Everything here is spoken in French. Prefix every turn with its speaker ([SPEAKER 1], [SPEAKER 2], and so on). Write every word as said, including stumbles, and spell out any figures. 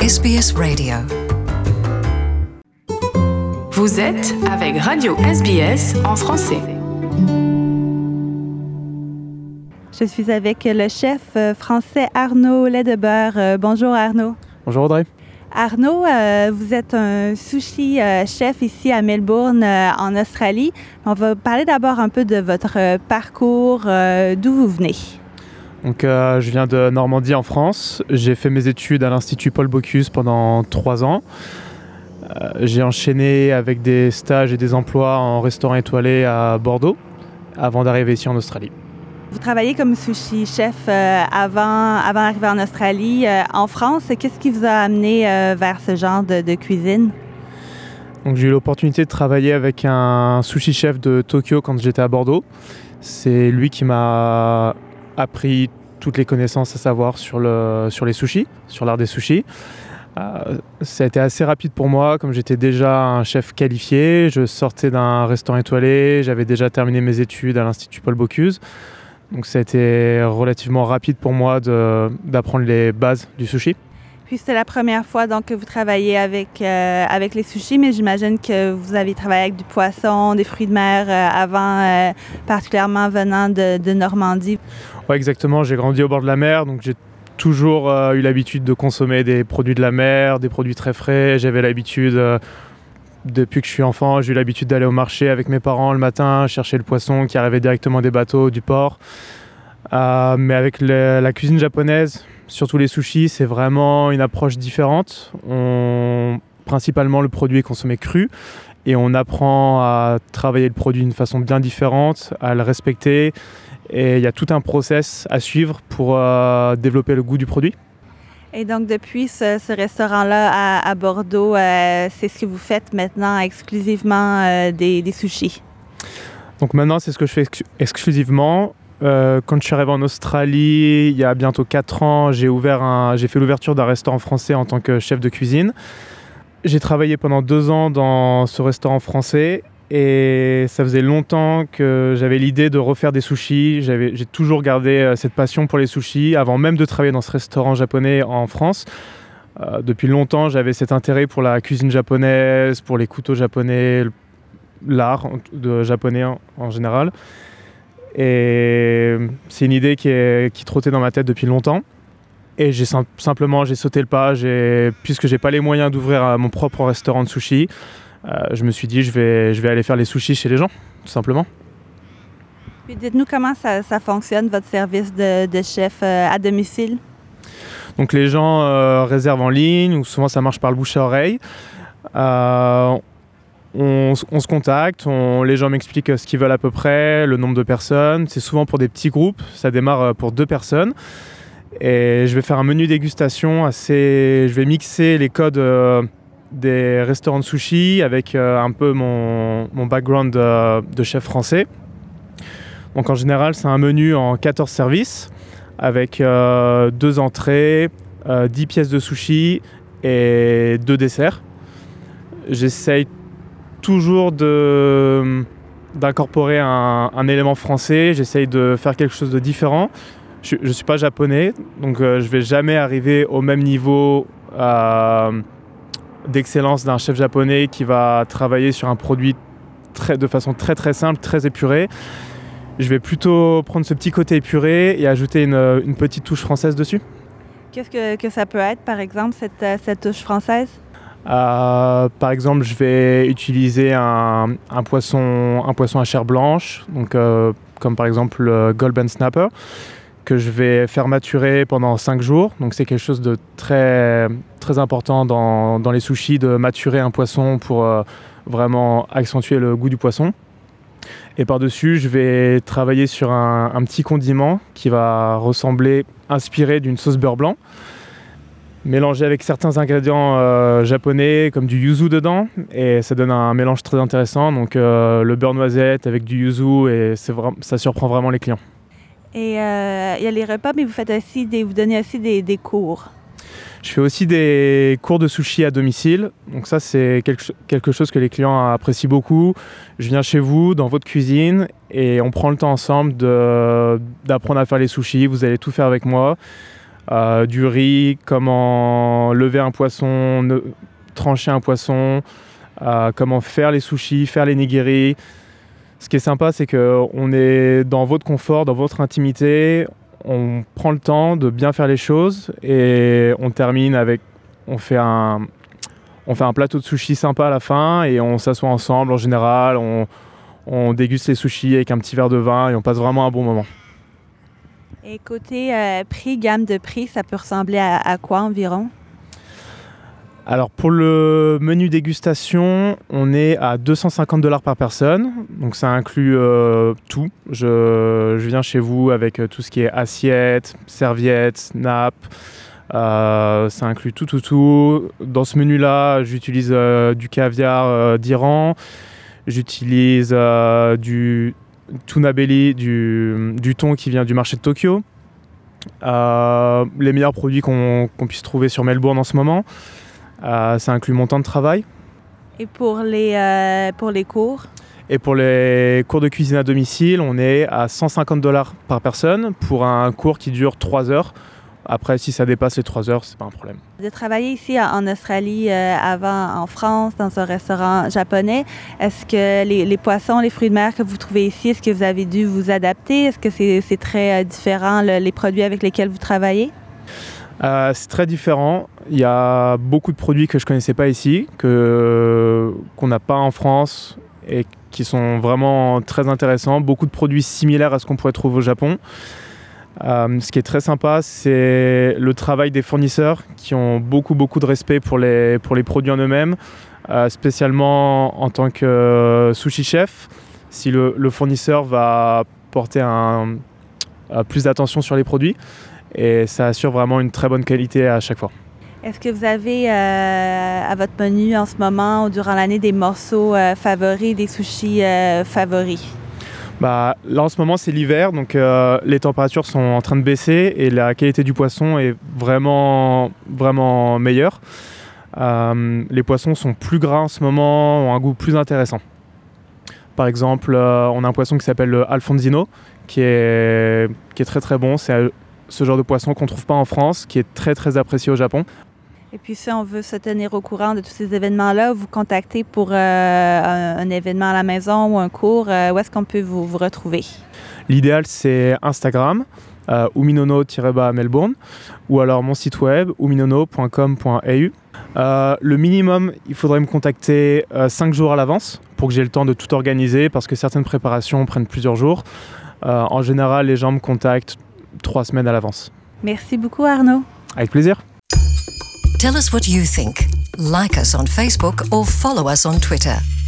[SPEAKER 1] S B S Radio.
[SPEAKER 2] Vous êtes avec Radio S B S en français.
[SPEAKER 3] Je suis avec le chef français Arnaud Ledebeur. Euh, bonjour Arnaud.
[SPEAKER 4] Bonjour Audrey.
[SPEAKER 3] Arnaud, euh, vous êtes un sushi euh, chef ici à Melbourne, euh, en Australie. On va parler d'abord un peu de votre euh, parcours, euh, d'où vous venez.
[SPEAKER 4] Donc, euh, je viens de Normandie en France. J'ai fait mes études à l'Institut Paul Bocuse pendant trois ans. Euh, j'ai enchaîné avec des stages et des emplois en restaurant étoilé à Bordeaux avant d'arriver ici en Australie.
[SPEAKER 3] Vous travaillez comme sushi chef euh, avant, avant d'arriver en Australie. Euh, en France, qu'est-ce qui vous a amené euh, vers ce genre de, de cuisine?
[SPEAKER 4] Donc, j'ai eu l'opportunité de travailler avec un sushi chef de Tokyo quand j'étais à Bordeaux. C'est lui qui m'a appris toutes les connaissances à savoir sur, le, sur les sushis, sur l'art des sushis. Euh, ça a été assez rapide pour moi, comme j'étais déjà un chef qualifié. Je sortais d'un restaurant étoilé, j'avais déjà terminé mes études à l'Institut Paul Bocuse. Donc ça a été relativement rapide pour moi de, d'apprendre les bases du sushi.
[SPEAKER 3] Puis c'est la première fois donc, que vous travaillez avec, euh, avec les sushis, mais j'imagine que vous avez travaillé avec du poisson, des fruits de mer euh, avant, euh, particulièrement venant de, de Normandie.
[SPEAKER 4] Oui, exactement. J'ai grandi au bord de la mer, donc j'ai toujours euh, eu l'habitude de consommer des produits de la mer, des produits très frais. J'avais l'habitude, euh, depuis que je suis enfant, j'ai eu l'habitude d'aller au marché avec mes parents le matin, chercher le poisson qui arrivait directement des bateaux, du port. Euh, mais avec le, la cuisine japonaise, surtout les sushis, c'est vraiment une approche différente. On, principalement, le produit est consommé cru et on apprend à travailler le produit d'une façon bien différente, à le respecter. Et il y a tout un process à suivre pour euh, développer le goût du produit.
[SPEAKER 3] Et donc, depuis ce, ce restaurant-là à, à Bordeaux, euh, c'est ce que vous faites maintenant exclusivement euh, des, des sushis?
[SPEAKER 4] Donc maintenant, c'est ce que je fais ex- exclusivement. Euh, quand je suis arrivé en Australie, il y a bientôt quatre ans, j'ai, ouvert un, j'ai fait l'ouverture d'un restaurant français en tant que chef de cuisine. J'ai travaillé pendant deux ans dans ce restaurant français et ça faisait longtemps que j'avais l'idée de refaire des sushis. J'avais, j'ai toujours gardé cette passion pour les sushis avant même de travailler dans ce restaurant japonais en France. Euh, depuis longtemps, j'avais cet intérêt pour la cuisine japonaise, pour les couteaux japonais, l'art de japonais en, en général. Et c'est une idée qui, est, qui trottait dans ma tête depuis longtemps. Et j'ai sim- simplement j'ai sauté le pas. J'ai, puisque j'ai pas les moyens d'ouvrir mon propre restaurant de sushi, euh, je me suis dit je vais, je vais aller faire les sushis chez les gens, tout simplement.
[SPEAKER 3] Puis dites-nous comment ça, ça fonctionne, votre service de, de chef euh, à domicile?
[SPEAKER 4] Donc les gens euh, réservent en ligne, ou souvent ça marche par le bouche à oreille. Euh, On, on se contacte, on, les gens m'expliquent ce qu'ils veulent à peu près, le nombre de personnes. C'est souvent pour des petits groupes, ça démarre pour deux personnes. Et je vais faire un menu dégustation assez... Je vais mixer les codes euh, des restaurants de sushi avec euh, un peu mon, mon background de, de chef français. Donc en général, c'est un menu en quatorze services avec euh, deux entrées, euh, dix pièces de sushi et deux desserts. J'essaye toujours de, d'incorporer un, un élément français. J'essaye de faire quelque chose de différent. Je ne suis pas japonais, donc euh, je ne vais jamais arriver au même niveau euh, d'excellence d'un chef japonais qui va travailler sur un produit très, de façon très très simple, très épurée. Je vais plutôt prendre ce petit côté épuré et ajouter une, une petite touche française dessus.
[SPEAKER 3] Qu'est-ce que, que ça peut être, par exemple, cette, cette touche française?
[SPEAKER 4] Euh, par exemple, je vais utiliser un, un, poisson, un poisson à chair blanche, donc, euh, comme par exemple le Golden Snapper, que je vais faire maturer pendant cinq jours. Donc c'est quelque chose de très, très important dans, dans les sushis, de maturer un poisson pour euh, vraiment accentuer le goût du poisson. Et par-dessus, je vais travailler sur un, un petit condiment qui va ressembler, inspiré d'une sauce beurre blanc, mélangé avec certains ingrédients euh, japonais comme du yuzu dedans, et ça donne un mélange très intéressant. Donc euh, le beurre noisette avec du yuzu, et c'est vra- ça surprend vraiment les clients.
[SPEAKER 3] Et euh, il y a les repas, mais vous faites aussi des, vous donnez aussi des, des cours.
[SPEAKER 4] Je fais aussi des cours de sushi à domicile. Donc ça, c'est quelque, quelque chose que les clients apprécient beaucoup. Je viens chez vous, dans votre cuisine, et on prend le temps ensemble de, d'apprendre à faire les sushis. Vous allez tout faire avec moi. euh, du riz, comment lever un poisson, ne, trancher un poisson, euh, comment faire les sushis, faire les nigiri. Ce qui est sympa, c'est qu'on est dans votre confort, dans votre intimité, on prend le temps de bien faire les choses et on termine avec, on fait un, on fait un plateau de sushis sympa à la fin et on s'assoit ensemble en général, on, on déguste les sushis avec un petit verre de vin et on passe vraiment un bon moment.
[SPEAKER 3] Et côté euh, prix, gamme de prix, ça peut ressembler à, à quoi environ?
[SPEAKER 4] Alors pour le menu dégustation, on est à deux cent cinquante dollars par personne, donc ça inclut euh, tout. Je, je viens chez vous avec tout ce qui est assiette, serviette, nappe, euh, ça inclut tout, tout, tout. Dans ce menu-là, j'utilise euh, du caviar euh, d'Iran, j'utilise euh, du tuna belly, du, du thon qui vient du marché de Tokyo, euh, les meilleurs produits qu'on, qu'on puisse trouver sur Melbourne en ce moment. Euh, ça inclut mon temps de travail.
[SPEAKER 3] Et pour les, euh, pour les cours?
[SPEAKER 4] Et pour les cours de cuisine à domicile, on est à cent cinquante dollars par personne pour un cours qui dure trois heures. Après, si ça dépasse les trois heures, c'est pas un problème.
[SPEAKER 3] De travailler ici en Australie, euh, avant en France, dans un restaurant japonais, est-ce que les, les poissons, les fruits de mer que vous trouvez ici, est-ce que vous avez dû vous adapter? Est-ce que c'est, c'est très euh, différent, le, les produits avec lesquels vous travaillez?
[SPEAKER 4] Euh, c'est très différent. Il y a beaucoup de produits que je ne connaissais pas ici, que, qu'on n'a pas en France et qui sont vraiment très intéressants. Beaucoup de produits similaires à ce qu'on pourrait trouver au Japon. Euh, ce qui est très sympa, c'est le travail des fournisseurs qui ont beaucoup, beaucoup de respect pour les, pour les produits en eux-mêmes, euh, spécialement en tant que euh, sushi chef. Si le, le fournisseur va porter un, euh, plus d'attention sur les produits, et ça assure vraiment une très bonne qualité à chaque fois.
[SPEAKER 3] Est-ce que vous avez euh, à votre menu en ce moment ou durant l'année des morceaux euh, favoris, des sushis euh, favoris?
[SPEAKER 4] Bah, là en ce moment c'est l'hiver, donc euh, les températures sont en train de baisser et la qualité du poisson est vraiment, vraiment meilleure. Euh, les poissons sont plus gras en ce moment, ont un goût plus intéressant. Par exemple, euh, on a un poisson qui s'appelle le Alfonsino, qui est, qui est très très bon. C'est ce genre de poisson qu'on ne trouve pas en France, qui est très très apprécié au Japon.
[SPEAKER 3] Et puis si on veut se tenir au courant de tous ces événements-là, vous contactez pour euh, un, un événement à la maison ou un cours, euh, où est-ce qu'on peut vous, vous retrouver?
[SPEAKER 4] L'idéal c'est Instagram, euh, uminono-melbourne, ou alors mon site web uminono point com point a u. Euh, le minimum, il faudrait me contacter euh, cinq jours à l'avance pour que j'ai le temps de tout organiser, parce que certaines préparations prennent plusieurs jours. Euh, en général, les gens me contactent trois semaines à l'avance.
[SPEAKER 3] Merci beaucoup Arnaud.
[SPEAKER 4] Avec plaisir.
[SPEAKER 1] Tell us what you think. Like us on Facebook or follow us on Twitter.